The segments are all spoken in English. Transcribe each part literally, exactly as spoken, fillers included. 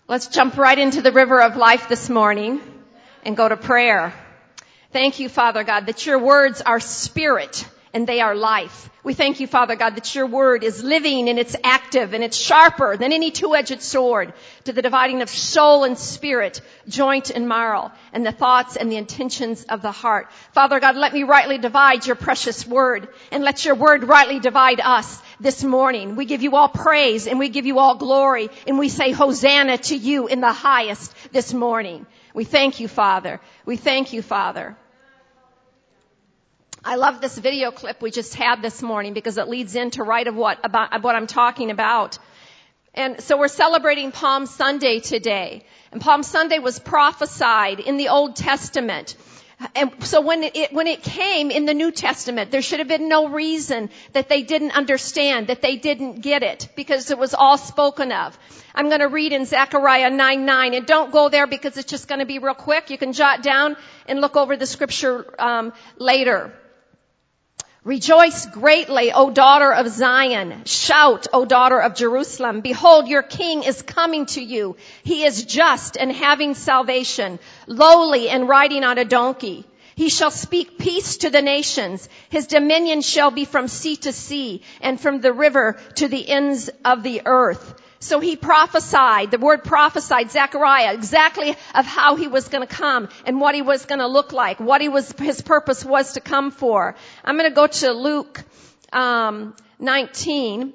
Let's jump right into the river of life this morning and go to prayer. Thank you, Father God, that your words are spirit and they are life. We thank you, Father God, that your word is living and it's active and it's sharper than any two-edged sword to the dividing of soul and spirit, joint and marrow, and the thoughts and the intentions of the heart. Father God, let me rightly divide your precious word, and let your word rightly divide us this morning. We give you all praise and we give you all glory, and we say Hosanna to you in the highest this morning. We thank you, Father. We thank you, Father. I love this video clip we just had this morning because it leads into right of what about what I'm talking about. And so we're celebrating Palm Sunday today. And Palm Sunday was prophesied in the Old Testament. And so when it, when it came in the New Testament, there should have been no reason that they didn't understand, that they didn't get it, because it was all spoken of. I'm going to read in Zechariah nine nine, and don't go there because it's just going to be real quick. You can jot down and look over the scripture um, later. Rejoice greatly, O daughter of Zion. Shout, O daughter of Jerusalem. Behold, your king is coming to you. He is just and having salvation, lowly and riding on a donkey. He shall speak peace to the nations. His dominion shall be from sea to sea and from the river to the ends of the earth. So he prophesied, the word prophesied, Zechariah, exactly of how he was going to come and what he was going to look like, what he was, his purpose was to come for. I'm going to go to Luke um, nineteen.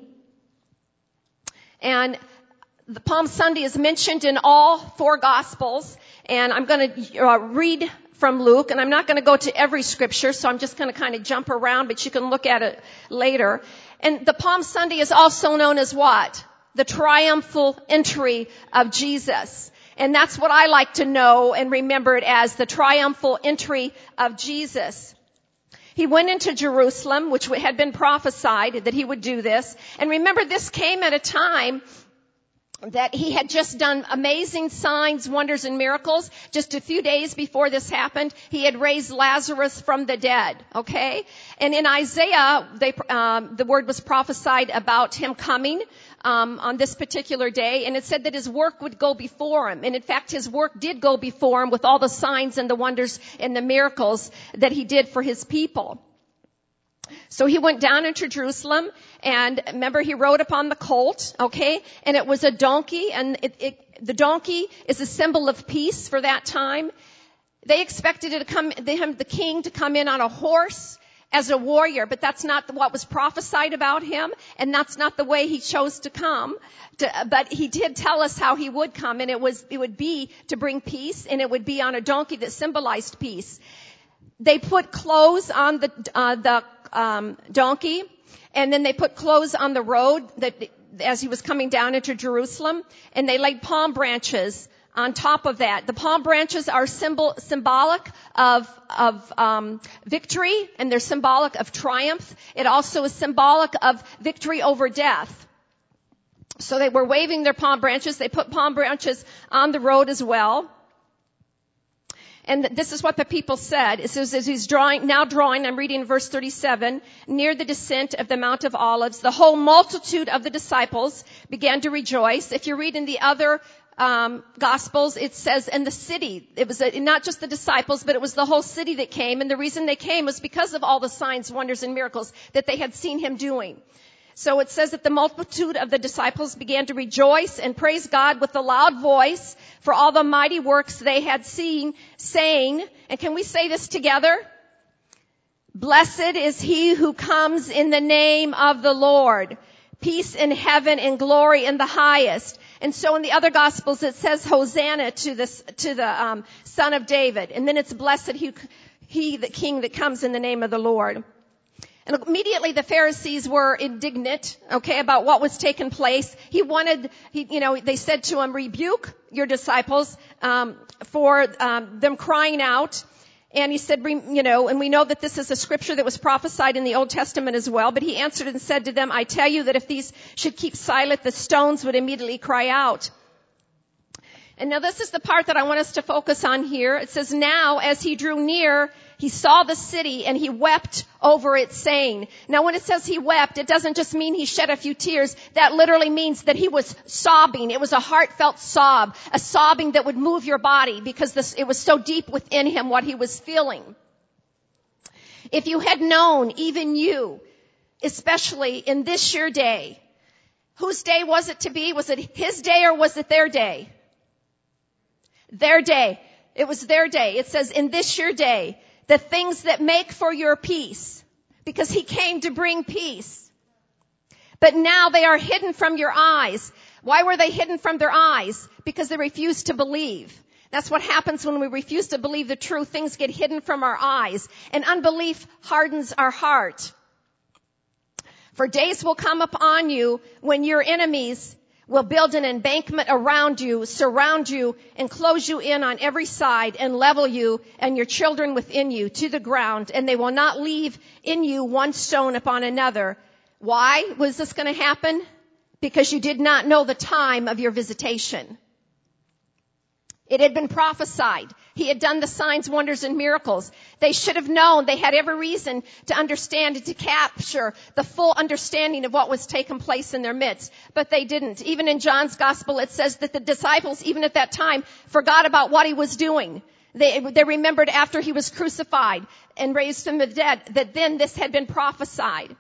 And the Palm Sunday is mentioned in all four Gospels. And I'm going to uh, read from Luke, and I'm not going to go to every scripture, so I'm just going to kind of jump around, but you can look at it later. And the Palm Sunday is also known as what? The triumphal entry of Jesus. And that's what I like to know and remember it as, the triumphal entry of Jesus. He went into Jerusalem, which had been prophesied that he would do this. And remember, this came at a time that he had just done amazing signs, wonders, and miracles. Just a few days before this happened, he had raised Lazarus from the dead, okay? And in Isaiah, they, um, the word was prophesied about him coming um, on this particular day, and it said that his work would go before him. And in fact, his work did go before him with all the signs and the wonders and the miracles that he did for his people. So he went down into Jerusalem, and remember, he rode upon the colt, okay? And it was a donkey, and it, it, the donkey is a symbol of peace for that time. They expected it to come, the, the king to come in on a horse as a warrior, but that's not what was prophesied about him, and that's not the way he chose to come. To, but he did tell us how he would come, and it was, it would be to bring peace, and it would be on a donkey that symbolized peace. They put clothes on the, uh, the, um, donkey, and then they put clothes on the road that, as he was coming down into Jerusalem, and they laid palm branches on top of that. The palm branches are symbol, symbolic of, of, um, victory, and they're symbolic of triumph. It also is symbolic of victory over death. So they were waving their palm branches. They put palm branches on the road as well. And this is what the people said. It says, as he's drawing, now drawing, I'm reading verse thirty-seven, near the descent of the Mount of Olives, the whole multitude of the disciples began to rejoice. If you read in the other um Gospels, it says, in the city, it was a, not just the disciples, but it was the whole city that came. And the reason they came was because of all the signs, wonders, and miracles that they had seen him doing. So it says that the multitude of the disciples began to rejoice and praise God with a loud voice for all the mighty works they had seen, saying, and can we say this together? Blessed is he who comes in the name of the Lord. Peace in heaven and glory in the highest. And so in the other Gospels it says Hosanna to the, to the um, Son of David. And then it's blessed he, he, the King that comes in the name of the Lord. And immediately the Pharisees were indignant, okay, about what was taking place. He wanted, he, you know, they said to him, rebuke your disciples um, for um, them crying out. And he said, you know, and we know that this is a scripture that was prophesied in the Old Testament as well. But he answered and said to them, I tell you that if these should keep silent, the stones would immediately cry out. And now this is the part that I want us to focus on here. It says, now as he drew near, he saw the city and he wept over it, saying. Now when it says he wept, it doesn't just mean he shed a few tears. That literally means that he was sobbing. It was a heartfelt sob, a sobbing that would move your body because this, it was so deep within him what he was feeling. If you had known, even you, especially in this your day, whose day was it to be? Was it his day or was it their day? Their day. It was their day. It says, in this your day, the things that make for your peace, because he came to bring peace. But now they are hidden from your eyes. Why were they hidden from their eyes? Because they refused to believe. That's what happens when we refuse to believe the truth. Things get hidden from our eyes, and unbelief hardens our heart. For days will come upon you when your enemies will build an embankment around you, surround you, and close you in on every side, and level you and your children within you to the ground, and they will not leave in you one stone upon another. Why was this going to happen? Because you did not know the time of your visitation. It had been prophesied. He had done the signs, wonders, and miracles. They should have known. They had every reason to understand and to capture the full understanding of what was taking place in their midst. But they didn't. Even in John's gospel, it says that the disciples, even at that time, forgot about what he was doing. They, they remembered after he was crucified and raised from the dead that then this had been prophesied.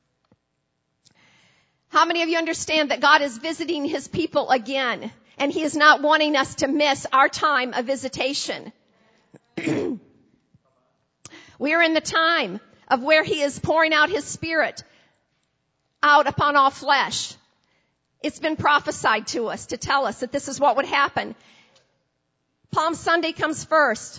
How many of you understand that God is visiting his people again? And he is not wanting us to miss our time of visitation. We are in the time of where he is pouring out his Spirit out upon all flesh. It's been prophesied to us to tell us that this is what would happen. Palm Sunday comes first.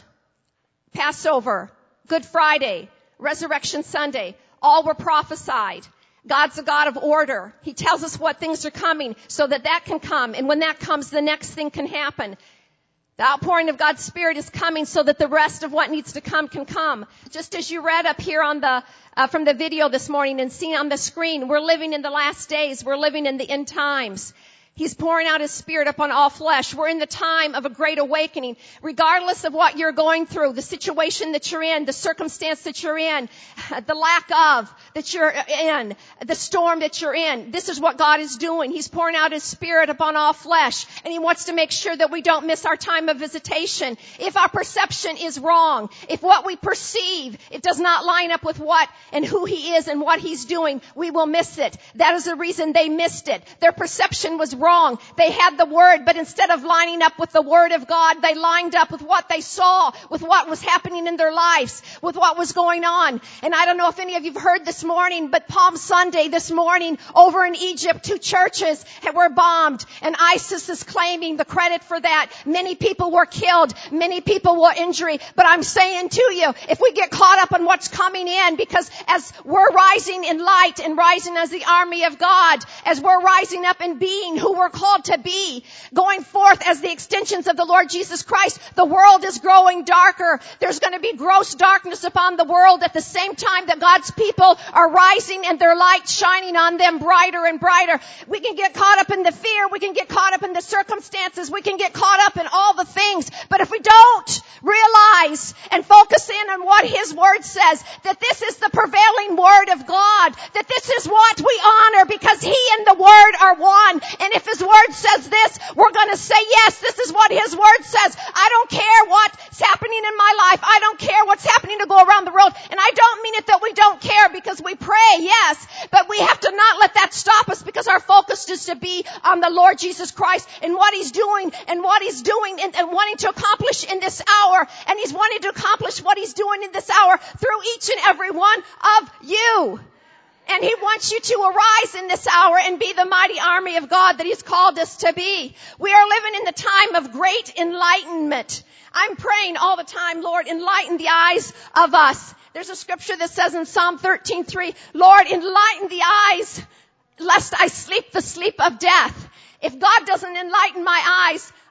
Passover, Good Friday, Resurrection Sunday, all were prophesied. God's a God of order. He tells us what things are coming so that that can come. And when that comes, the next thing can happen. The outpouring of God's Spirit is coming so that the rest of what needs to come can come. Just as you read up here on the, uh, from the video this morning and seen on the screen, we're living in the last days. We're living in the end times. He's pouring out his Spirit upon all flesh. We're in the time of a great awakening. Regardless of what you're going through, the situation that you're in, the circumstance that you're in, the lack of that you're in, the storm that you're in, this is what God is doing. He's pouring out his Spirit upon all flesh, and he wants to make sure that we don't miss our time of visitation. If our perception is wrong, if what we perceive, it does not line up with what and who he is and what he's doing, we will miss it. That is the reason they missed it. Their perception was wrong. Wrong. They had the word, but instead of lining up with the word of God, they lined up with what they saw, with what was happening in their lives, with what was going on. And I don't know if any of you have heard this morning, but Palm Sunday this morning over in Egypt, two churches were bombed, and ISIS is claiming the credit for that. Many people were killed. Many people were injured. But I'm saying to you, if we get caught up in what's coming in, because as we're rising in light and rising as the army of God, as we're rising up in being who we're called to be, going forth as the extensions of the Lord Jesus Christ, the world is growing darker. There's going to be gross darkness upon the world at the same time that God's people are rising and their light shining on them brighter and brighter. We can get caught up in the fear. We can get caught up in the circumstances. We can get caught up in all the things. But if we don't realize and focus in on what his word says, that this is the prevailing word of God, that this is what we honor because he and the word are one. And if his word says this, we're going to say, yes, this is what his word says. I don't care what's happening in my life. I don't care what's happening to go around the world. And I don't mean it that we don't care because we pray, yes, but we have to not let that stop us because our focus is to be on the Lord Jesus Christ and what he's doing and what he's doing and, and wanting to accomplish in this hour. And he's wanting to accomplish what he's doing in this hour through each and every one of you. And he wants you to arise in this hour and be the mighty army of God that he's called us to be. We are living in the time of great enlightenment. I'm praying all the time, Lord, enlighten the eyes of us. There's a scripture that says in Psalm thirteen three, Lord, enlighten the eyes, lest I sleep the sleep of death. If God doesn't enlighten my eyes,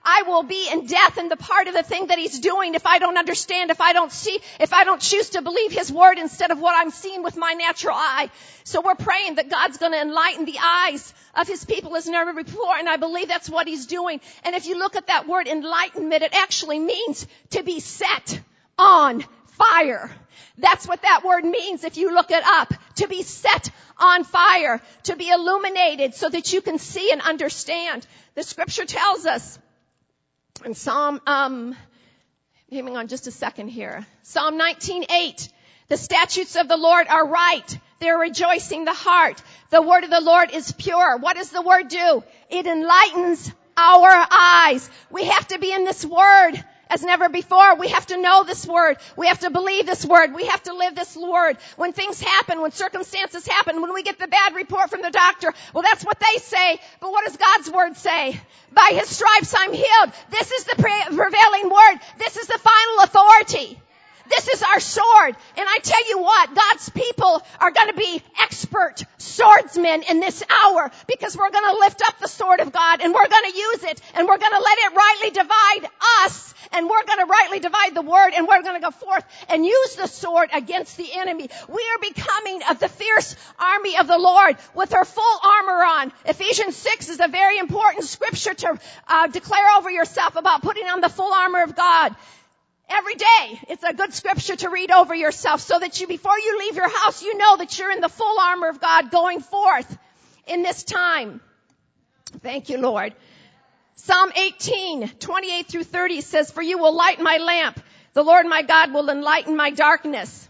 I will be in death in the part of the thing that he's doing if I don't understand, if I don't see, if I don't choose to believe his word instead of what I'm seeing with my natural eye. So we're praying that God's going to enlighten the eyes of his people as never before, and I believe that's what he's doing. And if you look at that word enlightenment, it actually means to be set on fire. That's what that word means if you look it up. To be set on fire, to be illuminated so that you can see and understand. The scripture tells us in Psalm, um, hang on just a second here. Psalm nineteen eight. The statutes of the Lord are right. They're rejoicing the heart. The word of the Lord is pure. What does the word do? It enlightens our eyes. We have to be in this word as never before. We have to know this word. We have to believe this word. We have to live this word. When things happen, when circumstances happen, when we get the bad report from the doctor, well, that's what they say. But what does God's word say? By his stripes I'm healed. This is the pre- prevailing word. This is the final authority. This is our sword. And I tell you what, God's people are going to be expert swordsmen in this hour because we're going to lift up the sword of God and we're going to use it and we're going to let it rightly divide us and we're going to rightly divide the word and we're going to go forth and use the sword against the enemy. We are becoming of the fierce army of the Lord with our full armor on. Ephesians six is a very important scripture to uh, declare over yourself about putting on the full armor of God. Every day, it's a good scripture to read over yourself so that you, before you leave your house, you know that you're in the full armor of God going forth in this time. Thank you, Lord. Psalm eighteen, twenty-eight through thirty says, for you will light my lamp. The Lord my God will enlighten my darkness.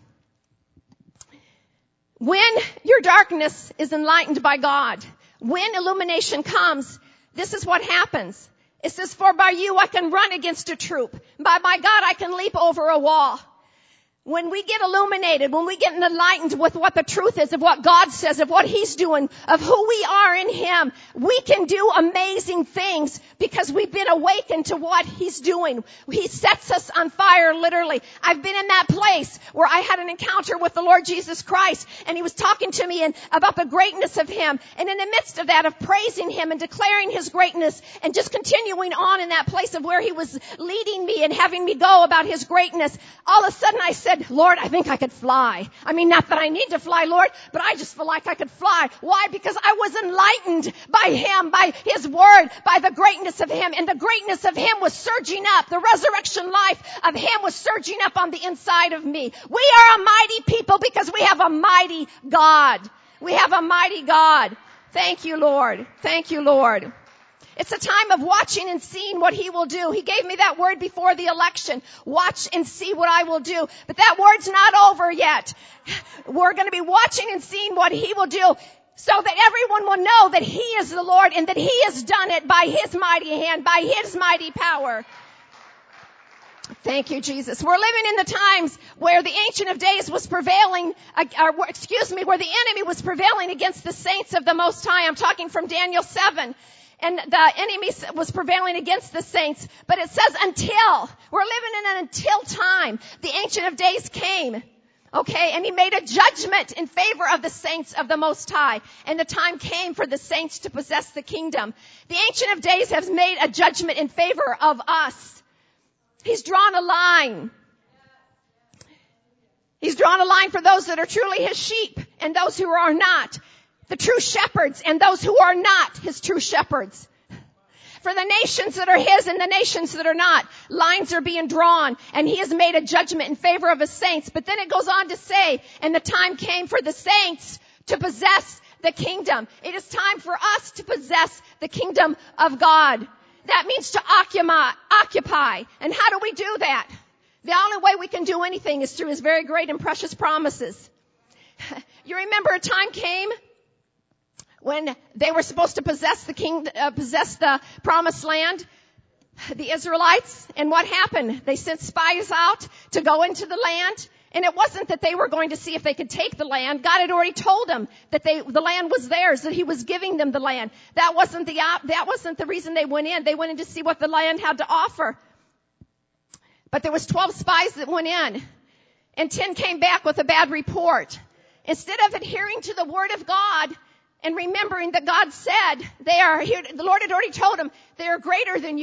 When your darkness is enlightened by God, when illumination comes, this is what happens. It says, for by you I can run against a troop. By my God I can leap over a wall. When we get illuminated, when we get enlightened with what the truth is of what God says, of what he's doing, of who we are in him, we can do amazing things because we've been awakened to what he's doing. He sets us on fire, literally. I've been in that place where I had an encounter with the Lord Jesus Christ and he was talking to me and about the greatness of him. And in the midst of that, of praising him and declaring his greatness and just continuing on in that place of where he was leading me and having me go about his greatness, all of a sudden I said, Lord, I think I could fly. I mean, not that I need to fly, Lord, but I just feel like I could fly. Why? Because I was enlightened by him, by his word, by the greatness of him. And the greatness of him was surging up. The resurrection life of him was surging up on the inside of me. We are a mighty people because we have a mighty God. We have a mighty God. Thank you, Lord. Thank you, Lord. It's a time of watching and seeing what he will do. He gave me that word before the election. Watch and see what I will do. But that word's not over yet. We're going to be watching and seeing what he will do so that everyone will know that he is the Lord and that he has done it by his mighty hand, by his mighty power. Thank you, Jesus. We're living in the times where the Ancient of Days was prevailing, uh, or, excuse me, where the enemy was prevailing against the saints of the Most High. I'm talking from Daniel seven. And the enemy was prevailing against the saints. But it says until. We're living in an until time. The Ancient of Days came. Okay, and he made a judgment in favor of the saints of the Most High. And the time came for the saints to possess the kingdom. The Ancient of Days has made a judgment in favor of us. He's drawn a line. He's drawn a line for those that are truly his sheep and those who are not. The true shepherds and those who are not his true shepherds. For the nations that are his and the nations that are not, lines are being drawn and he has made a judgment in favor of his saints. But then it goes on to say, and the time came for the saints to possess the kingdom. It is time for us to possess the kingdom of God. That means to occupy, occupy. And how do we do that? The only way we can do anything is through his very great and precious promises. You remember a time came when they were supposed to possess the king, uh, possess the promised land, the Israelites, and what happened? They sent spies out to go into the land, and it wasn't that they were going to see if they could take the land. God had already told them that they, the land was theirs, that he was giving them the land. That wasn't the, that wasn't the reason they went in. They went in to see what the land had to offer. But there was twelve spies that went in, and ten came back with a bad report. Instead of adhering to the word of God, and remembering that God said they are here, the Lord had already told them they are greater than you.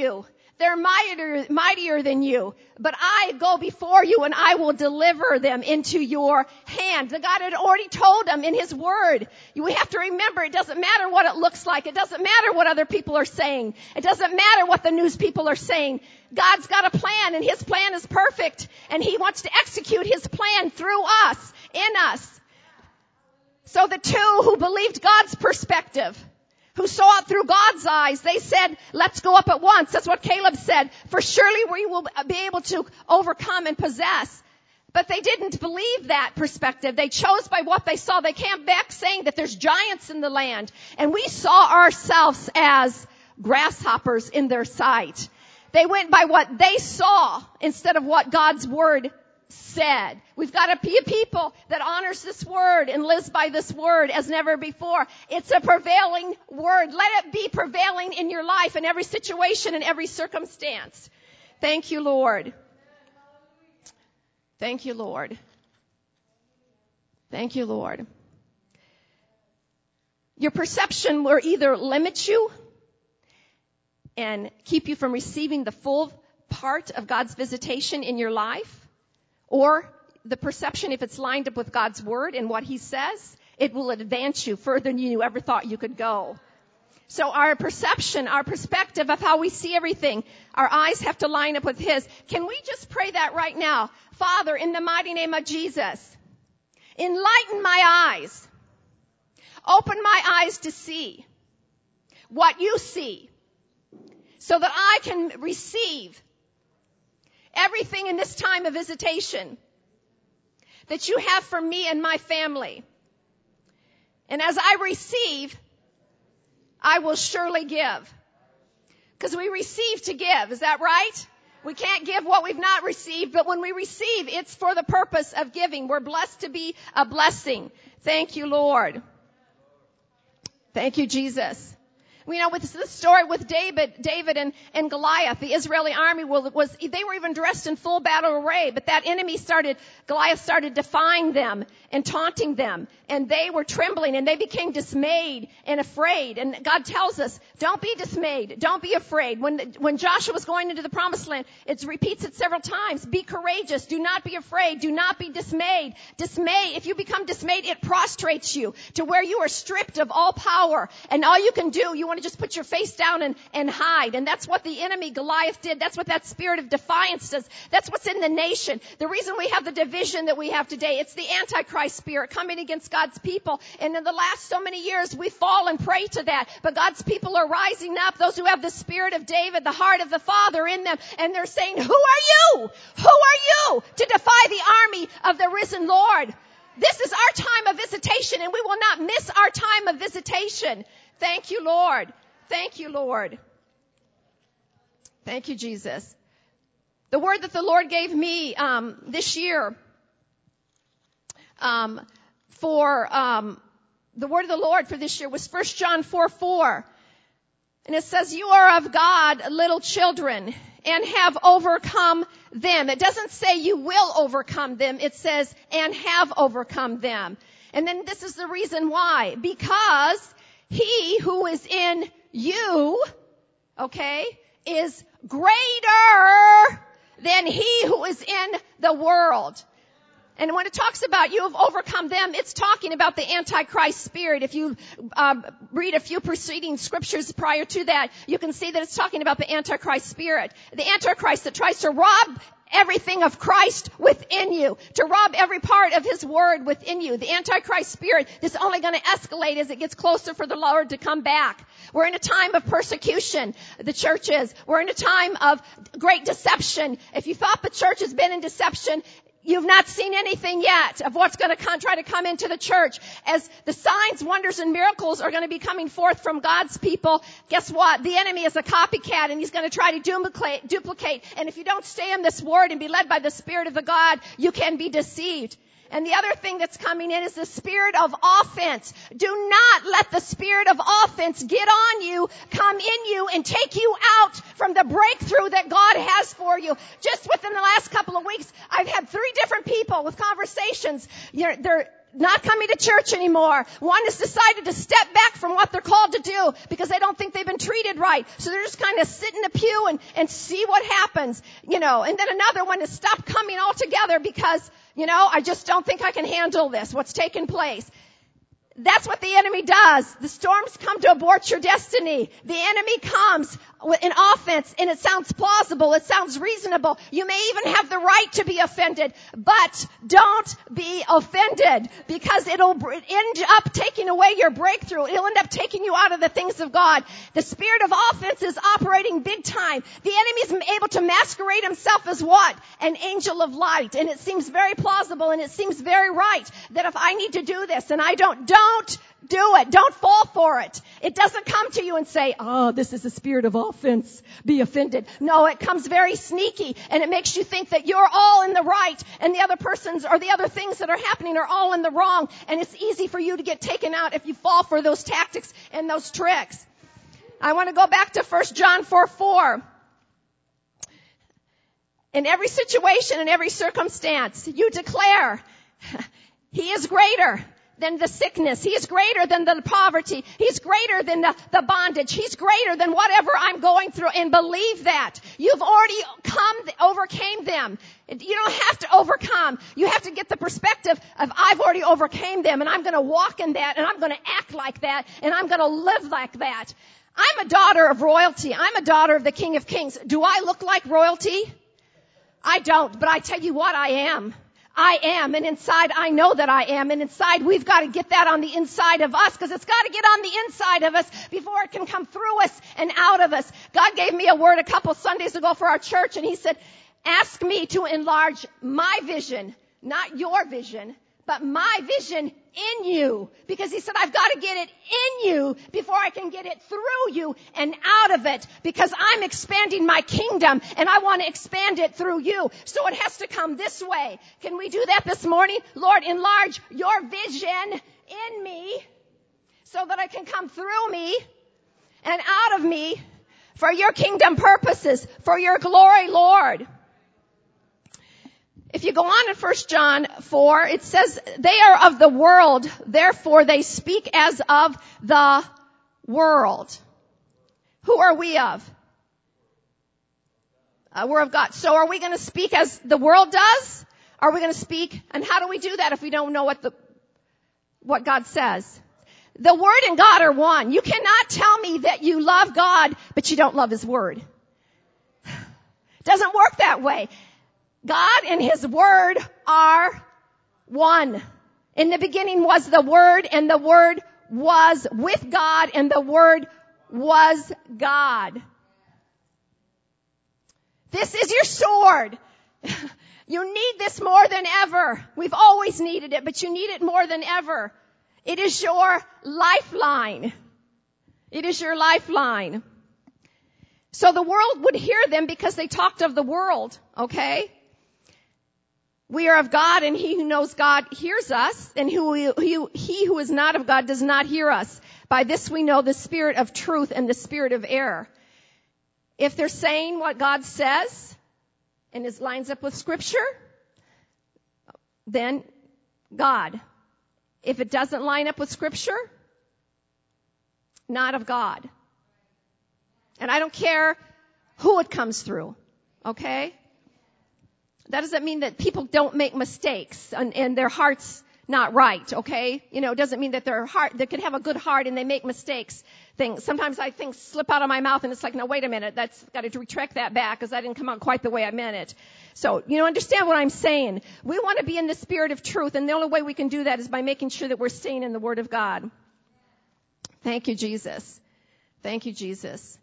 They're mightier, mightier than you, but I go before you and I will deliver them into your hand. The God had already told them in his word. We have to remember it doesn't matter what it looks like. It doesn't matter what other people are saying. It doesn't matter what the news people are saying. God's got a plan and his plan is perfect and he wants to execute his plan through us, in us. So the two who believed God's perspective, who saw it through God's eyes, they said, let's go up at once. That's what Caleb said. For surely we will be able to overcome and possess. But they didn't believe that perspective. They chose by what they saw. They came back saying that there's giants in the land. And we saw ourselves as grasshoppers in their sight. They went by what they saw instead of what God's word said. We've got to be a people that honors this word and lives by this word as never before. It's a prevailing word. Let it be prevailing in your life in every situation and every circumstance. Thank you, Lord. Thank you, Lord. Thank you, Lord. Your perception will either limit you and keep you from receiving the full part of God's visitation in your life, or the perception, if it's lined up with God's word and what he says, it will advance you further than you ever thought you could go. So our perception, our perspective of how we see everything, our eyes have to line up with his. Can we just pray that right now? Father, in the mighty name of Jesus, enlighten my eyes. Open my eyes to see what you see so that I can receive everything in this time of visitation that you have for me and my family. And as I receive, I will surely give. Because we receive to give. Is that right? We can't give what we've not received, but when we receive, it's for the purpose of giving. We're blessed to be a blessing. Thank you, Lord. Thank you, Jesus. You know, with this story with David, David and, and Goliath, the Israeli army was, was, they were even dressed in full battle array, but that enemy started, Goliath started defying them and taunting them, and they were trembling, and they became dismayed and afraid. And God tells us, don't be dismayed, don't be afraid. When, when Joshua was going into the promised land, it repeats it several times. Be courageous, do not be afraid, do not be dismayed. Dismay, if you become dismayed, it prostrates you to where you are stripped of all power, and all you can do, you want to just put your face down and, and hide. And that's what the enemy, Goliath, did. That's what that spirit of defiance does. That's what's in the nation. The reason we have the division that we have today, it's the Antichrist spirit coming against God's people. And in the last so many years, we fall and prey to that. But God's people are rising up, those who have the spirit of David, the heart of the Father in them. And they're saying, who are you? Who are you to defy the army of the risen Lord? This is our time of visitation, and we will not miss our time of visitation. Thank you, Lord. Thank you, Lord. Thank you, Jesus. The word that the Lord gave me um, this year um, for um, the word of the Lord for this year was First John four four. And it says, you are of God, little children, and have overcome them. It doesn't say you will overcome them. It says, and have overcome them. And then this is the reason why. Because he who is in you, okay, is greater than he who is in the world. And when it talks about you have overcome them, it's talking about the Antichrist spirit. If you um, read a few preceding scriptures prior to that, you can see that it's talking about the Antichrist spirit. The Antichrist that tries to rob everything of Christ within you, to rob every part of his word within you. The Antichrist spirit is only going to escalate as it gets closer for the Lord to come back. We're in a time of persecution, the church is. We're in a time of great deception. If you thought the church has been in deception, you've not seen anything yet of what's going to come, try to come into the church. As the signs, wonders, and miracles are going to be coming forth from God's people, guess what? The enemy is a copycat, and he's going to try to duplicate, duplicate. And if you don't stay in this word and be led by the Spirit of the God, you can be deceived. And the other thing that's coming in is the spirit of offense. Do not let the spirit of offense get on you, come in you, and take you out from the breakthrough that God has for you. Just within the last couple of weeks, I've had three different people with conversations. They're, they're not coming to church anymore. One has decided to step back from what they're called to do because they don't think they've been treated right. So they're just kind of sit in the pew and, and see what happens, you know. And then another one has stopped coming altogether because, you know, I just don't think I can handle this, what's taking place. That's what the enemy does. The storms come to abort your destiny. The enemy comes in offense, and it sounds plausible. It sounds reasonable. You may even have the right to be offended, but don't be offended because it'll end up taking away your breakthrough. It'll end up taking you out of the things of God. The spirit of offense is operating big time. The enemy is able to masquerade himself as what? An angel of light. And it seems very plausible, and it seems very right that if I need to do this and I don't, don't do it. Don't fall for it. It doesn't come to you and say, oh, this is the spirit of offense. Be offended. No, it comes very sneaky, and it makes you think that you're all in the right and the other persons or the other things that are happening are all in the wrong. And it's easy for you to get taken out if you fall for those tactics and those tricks. I want to go back to First John four four. In every situation, in every circumstance, you declare, He is greater than the sickness. He is greater than the poverty. He's greater than the, the bondage. He's greater than whatever I'm going through. And believe that. You've already come, overcame them. You don't have to overcome. You have to get the perspective of I've already overcame them, and I'm going to walk in that, and I'm going to act like that, and I'm going to live like that. I'm a daughter of royalty. I'm a daughter of the King of Kings. Do I look like royalty? I don't, but I tell you what, I am. I am, and inside I know that I am, and inside we've got to get that on the inside of us, because it's got to get on the inside of us before it can come through us and out of us. God gave me a word a couple Sundays ago for our church, and He said, ask me to enlarge my vision, not your vision, but my vision in you. Because He said, I've got to get it in you before I can get it through you and out of it, because I'm expanding my kingdom and I want to expand it through you. So it has to come this way. Can we do that this morning? Lord, enlarge your vision in me so that I can come through me and out of me for your kingdom purposes, for your glory, Lord. If you go on in First John four, it says, they are of the world, therefore they speak as of the world. Who are we of? Uh, we're of God. So are we going to speak as the world does? Are we going to speak? And how do we do that if we don't know what the, what God says? The Word and God are one. You cannot tell me that you love God, but you don't love His Word. It doesn't work that way. God and His Word are one. In the beginning was the Word, and the Word was with God, and the Word was God. This is your sword. You need this more than ever. We've always needed it, but you need it more than ever. It is your lifeline. It is your lifeline. So the world would hear them because they talked of the world, okay? We are of God, and he who knows God hears us, and who, who, he who is not of God does not hear us. By this we know the spirit of truth and the spirit of error. If they're saying what God says, and it lines up with Scripture, then God. If it doesn't line up with Scripture, not of God. And I don't care who it comes through, okay? That doesn't mean that people don't make mistakes and, and their heart's not right, okay? You know, it doesn't mean that their heart, they can have a good heart and they make mistakes. Things. Sometimes I think slip out of my mouth and it's like, no, wait a minute, that's got to retract that back because I didn't come out quite the way I meant it. So, you know, understand what I'm saying. We want to be in the spirit of truth, and the only way we can do that is by making sure that we're staying in the Word of God. Thank you, Jesus. Thank you, Jesus.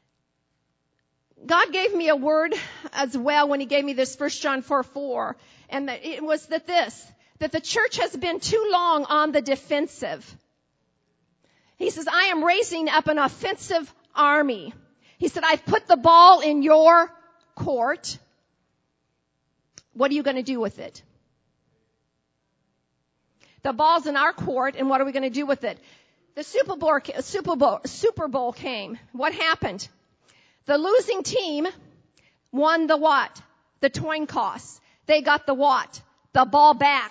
God gave me a word as well when He gave me this First John four four, and that it was that this, that the church has been too long on the defensive. He says, I am raising up an offensive army. He said, I've put the ball in your court. What are you going to do with it? The ball's in our court, and what are we going to do with it? The Super Bowl, Super Bowl, Super Bowl came. What happened? The losing team won the what? The coin toss. They got the what? The ball back.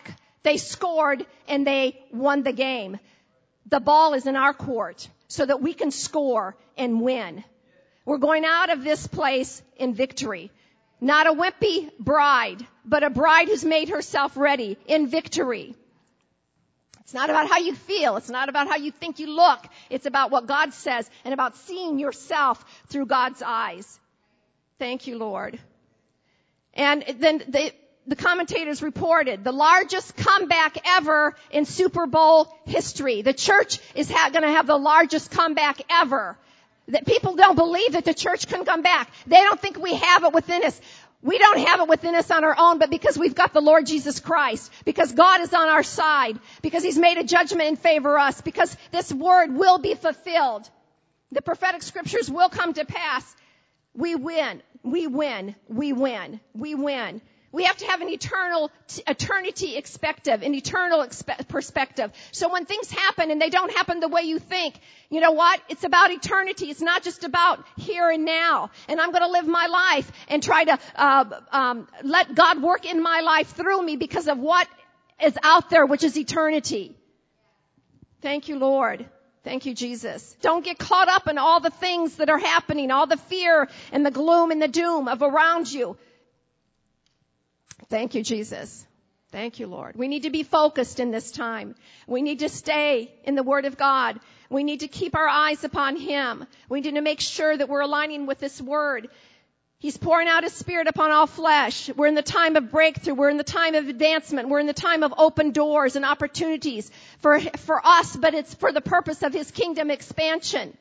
They scored and they won the game. The ball is in our court so that we can score and win. We're going out of this place in victory. Not a wimpy bride, but a bride who's made herself ready in victory. It's not about how you feel. It's not about how you think you look. It's about what God says and about seeing yourself through God's eyes. Thank you, Lord. And then the, the commentators reported the largest comeback ever in Super Bowl history. The church is ha- going to have the largest comeback ever. That people don't believe that the church can come back. They don't think we have it within us. We don't have it within us on our own, but because we've got the Lord Jesus Christ, because God is on our side, because He's made a judgment in favor of us, because this word will be fulfilled. The prophetic scriptures will come to pass. We win. We win. We win. We win. We have to have an eternal, eternity expective, an eternal expe- perspective. So when things happen and they don't happen the way you think, you know what? It's about eternity. It's not just about here and now. And I'm going to live my life and try to uh, um, let God work in my life through me because of what is out there, which is eternity. Thank you, Lord. Thank you, Jesus. Don't get caught up in all the things that are happening, all the fear and the gloom and the doom of around you. Thank you, Jesus. Thank you, Lord. We need to be focused in this time. We need to stay in the Word of God. We need to keep our eyes upon Him. We need to make sure that we're aligning with this Word. He's pouring out His Spirit upon all flesh. We're in the time of breakthrough. We're in the time of advancement. We're in the time of open doors and opportunities for, for us, but it's for the purpose of His kingdom expansion.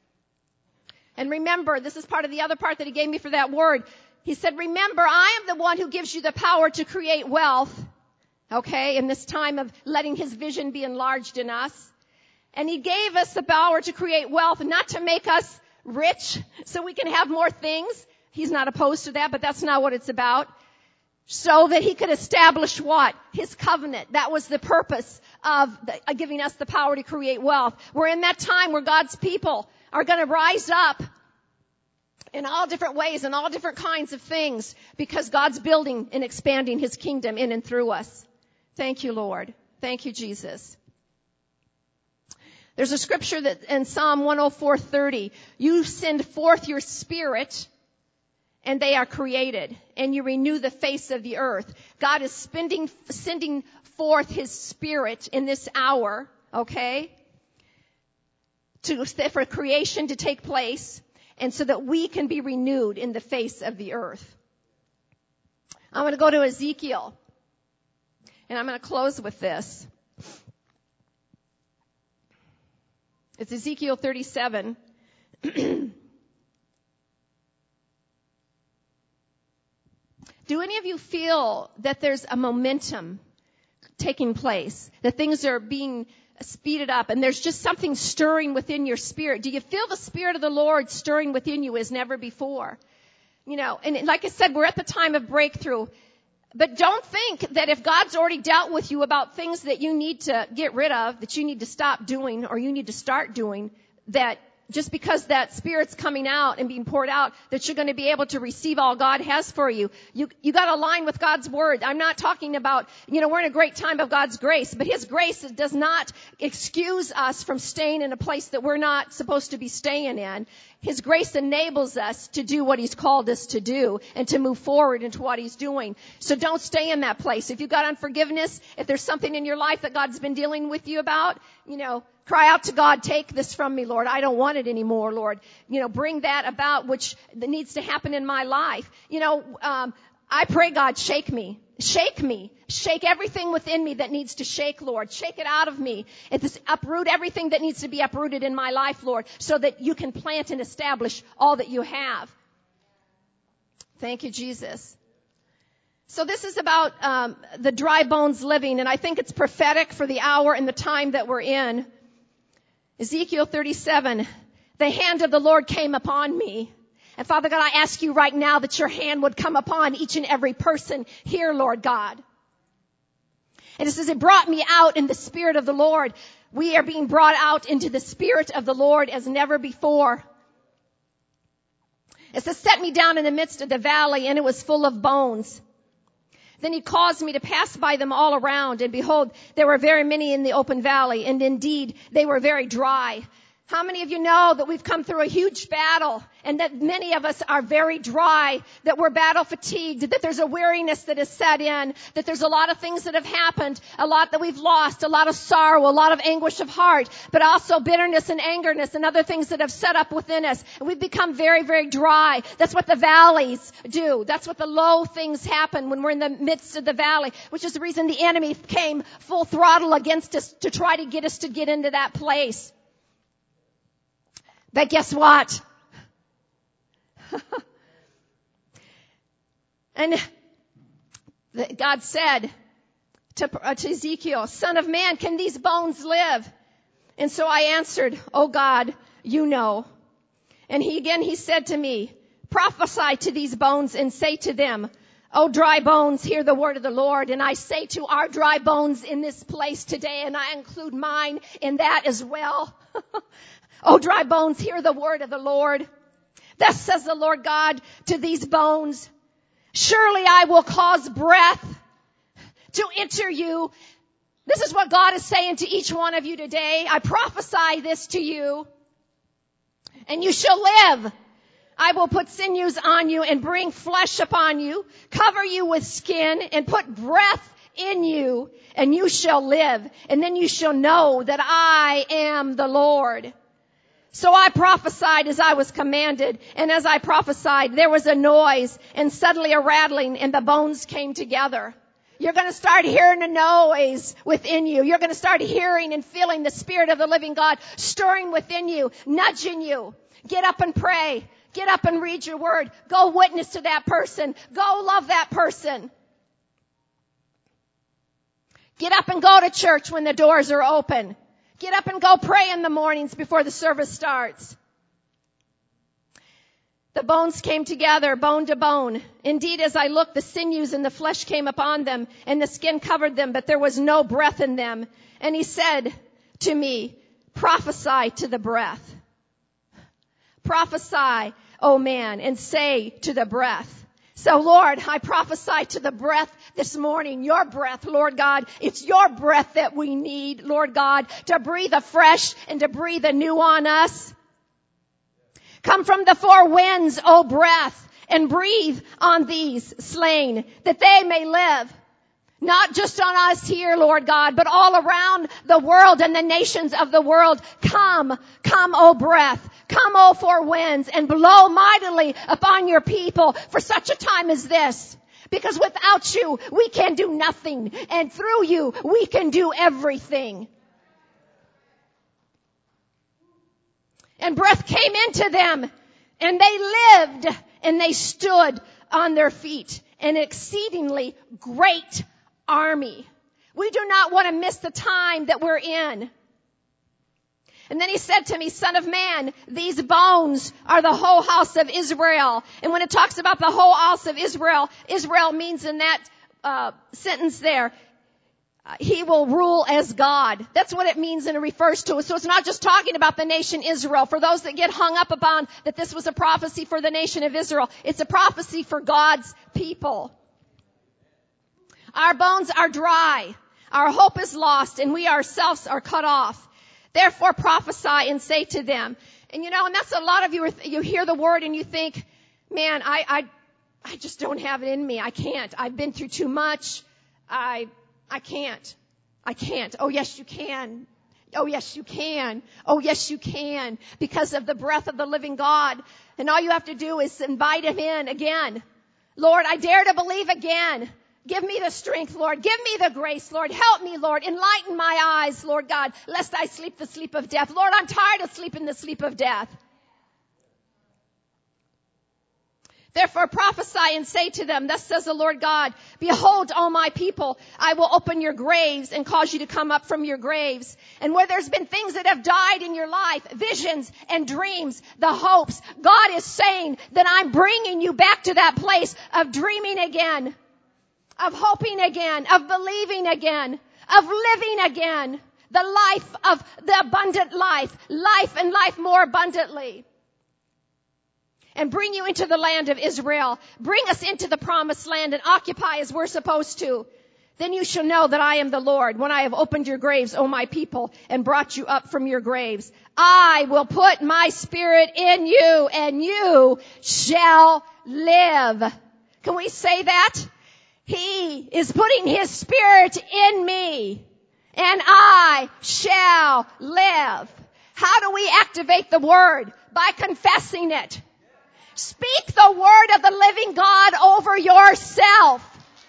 And remember, this is part of the other part that He gave me for that word. He said, remember, I am the one who gives you the power to create wealth, okay, in this time of letting His vision be enlarged in us. And He gave us the power to create wealth, not to make us rich so we can have more things. He's not opposed to that, but that's not what it's about. So that He could establish what? His covenant. That was the purpose of the, uh, giving us the power to create wealth. We're in that time where God's people are going to rise up in all different ways and all different kinds of things because God's building and expanding His kingdom in and through us. Thank you, Lord. Thank you, Jesus. There's a scripture that in Psalm one oh four thirty, you send forth your Spirit and they are created, and you renew the face of the earth. God is spending, sending forth His Spirit in this hour, okay, to, for creation to take place. And so that we can be renewed in the face of the earth. I'm going to go to Ezekiel. And I'm going to close with this. It's Ezekiel thirty-seven. Do any of you feel that there's a momentum taking place? That things are being speeded up and there's just something stirring within your spirit? Do you feel the Spirit of the Lord stirring within you as never before? You know, and like I said, we're at the time of breakthrough. But don't think that if God's already dealt with you about things that you need to get rid of, that you need to stop doing or you need to start doing, that just because that Spirit's coming out and being poured out, that you're going to be able to receive all God has for you. You, you got to align with God's Word. I'm not talking about, you know, we're in a great time of God's grace, but His grace does not excuse us from staying in a place that we're not supposed to be staying in. His grace enables us to do what He's called us to do and to move forward into what He's doing. So don't stay in that place. If you've got unforgiveness, if there's something in your life that God's been dealing with you about, you know, cry out to God, take this from me, Lord. I don't want it anymore, Lord. You know, bring that about which needs to happen in my life. You know, um, I pray, God, shake me. Shake me. Shake everything within me that needs to shake, Lord. Shake it out of me. It's uproot everything that needs to be uprooted in my life, Lord, so that you can plant and establish all that you have. Thank you, Jesus. So this is about um, the dry bones living, and I think it's prophetic for the hour and the time that we're in. Ezekiel thirty-seven, the hand of the Lord came upon me. And Father God, I ask you right now that your hand would come upon each and every person here, Lord God. And it says it brought me out in the Spirit of the Lord. We are being brought out into the Spirit of the Lord as never before. It says, set me down in the midst of the valley, and it was full of bones. Then he caused me to pass by them all around, and behold, there were very many in the open valley, and indeed they were very dry. How many of you know that we've come through a huge battle and that many of us are very dry, that we're battle fatigued, that there's a weariness that has set in, that there's a lot of things that have happened, a lot that we've lost, a lot of sorrow, a lot of anguish of heart, but also bitterness and angerness and other things that have set up within us. And we've become very, very dry. That's what the valleys do. That's what the low things happen when we're in the midst of the valley, which is the reason the enemy came full throttle against us to try to get us to get into that place. But guess what? And God said to, uh, to Ezekiel, Son of man, can these bones live? And so I answered, Oh God, you know. And he again, he said to me, prophesy to these bones and say to them, O dry bones, hear the word of the Lord. And I say to our dry bones in this place today, and I include mine in that as well. O dry bones, hear the word of the Lord. Thus says the Lord God to these bones, surely I will cause breath to enter you. This is what God is saying to each one of you today. I prophesy this to you, and you shall live. I will put sinews on you and bring flesh upon you, cover you with skin, and put breath in you, and you shall live. And then you shall know that I am the Lord. So I prophesied as I was commanded, and as I prophesied, there was a noise, and suddenly a rattling, and the bones came together. You're going to start hearing a noise within you. You're going to start hearing and feeling the Spirit of the living God stirring within you, nudging you. Get up and pray. Get up and read your word. Go witness to that person. Go love that person. Get up and go to church when the doors are open. Get up and go pray in the mornings before the service starts. The bones came together, bone to bone. Indeed, as I looked, the sinews and the flesh came upon them, and the skin covered them, but there was no breath in them. And he said to me, prophesy to the breath. Prophesy, O man, and say to the breath. So, Lord, I prophesy to the breath this morning, your breath, Lord God. It's your breath that we need, Lord God, to breathe afresh and to breathe anew on us. Come from the four winds, O breath, and breathe on these slain, that they may live. Not just on us here, Lord God, but all around the world and the nations of the world. Come, come, O breath. Come, O four winds, and blow mightily upon your people for such a time as this. Because without you, we can do nothing. And through you, we can do everything. And breath came into them, and they lived, and they stood on their feet, an exceedingly great army. We do not want to miss the time that we're in. And then he said to me, Son of man, these bones are the whole house of Israel. And when it talks about the whole house of Israel, Israel means in that uh, sentence there, uh, he will rule as God. That's what it means and it refers to. So it's not just talking about the nation Israel. For those that get hung up upon that this was a prophecy for the nation of Israel, it's a prophecy for God's people. Our bones are dry. Our hope is lost, and we ourselves are cut off. Therefore prophesy and say to them. And you know, and that's a lot of you, are, you hear the word and you think, man, I, I, I just don't have it in me. I can't. I've been through too much. I, I can't. I can't. Oh yes, you can. Oh yes, you can. Oh yes, you can. Because of the breath of the living God. And all you have to do is invite him in again. Lord, I dare to believe again. Give me the strength, Lord. Give me the grace, Lord. Help me, Lord. Enlighten my eyes, Lord God, lest I sleep the sleep of death. Lord, I'm tired of sleeping the sleep of death. Therefore prophesy and say to them, thus says the Lord God, behold, all my people, I will open your graves and cause you to come up from your graves. And where there's been things that have died in your life, visions and dreams, the hopes, God is saying that I'm bringing you back to that place of dreaming again. Of hoping again, of believing again, of living again, the life of the abundant life, life and life more abundantly. and bring you into the land of Israel. Bring us into the promised land and occupy as we're supposed to. Then you shall know that I am the Lord when I have opened your graves, O my people, and brought you up from your graves. I will put my spirit in you and you shall live. Can we say that? He is putting his spirit in me and I shall live. How do we activate the word? By confessing it. Speak the word of the living God over yourself.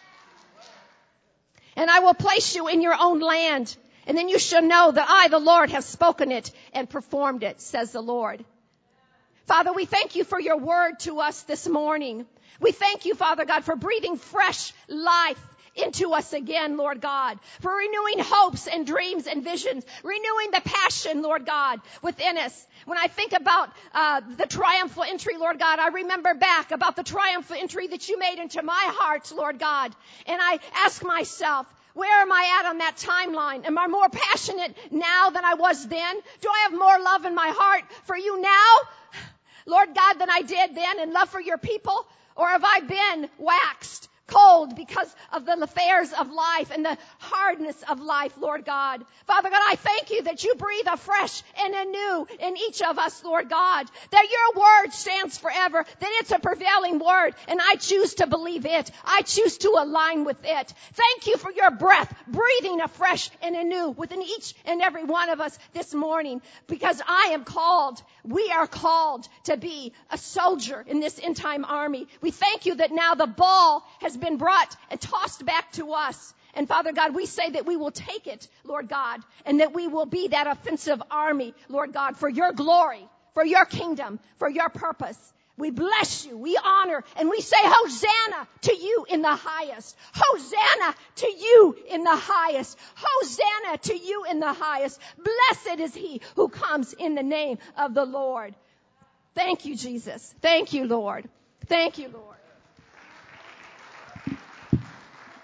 And I will place you in your own land. And then you shall know that I, the Lord, have spoken it and performed it, says the Lord. Father, we thank you for your word to us this morning. We thank you, Father God, for breathing fresh life into us again, Lord God, for renewing hopes and dreams and visions, renewing the passion, Lord God, within us. When I think about uh the triumphal entry, Lord God, I remember back about the triumphal entry that you made into my heart, Lord God. And I ask myself, where am I at on that timeline? Am I more passionate now than I was then? Do I have more love in my heart for you now, Lord God, than I did then, and love for your people? Or have I been waxed cold because of the affairs of life and the hardness of life, Lord God? Father God, I thank you that you breathe afresh and anew in each of us, Lord God, that your word stands forever, that it's a prevailing word, and I choose to believe it. I choose to align with it. Thank you for your breath breathing afresh and anew within each and every one of us this morning, because I am called, we are called to be a soldier in this end time army. We thank you that now the ball has been brought and tossed back to us. And Father God, we say that we will take it, Lord God, and that we will be that offensive army, Lord God, for your glory, for your kingdom, for your purpose. We bless you, we honor, and we say Hosanna to you in the highest. Hosanna to you in the highest. Hosanna to you in the highest. Blessed is he who comes in the name of the Lord. Thank you, Jesus. Thank you, Lord. Thank you, Lord.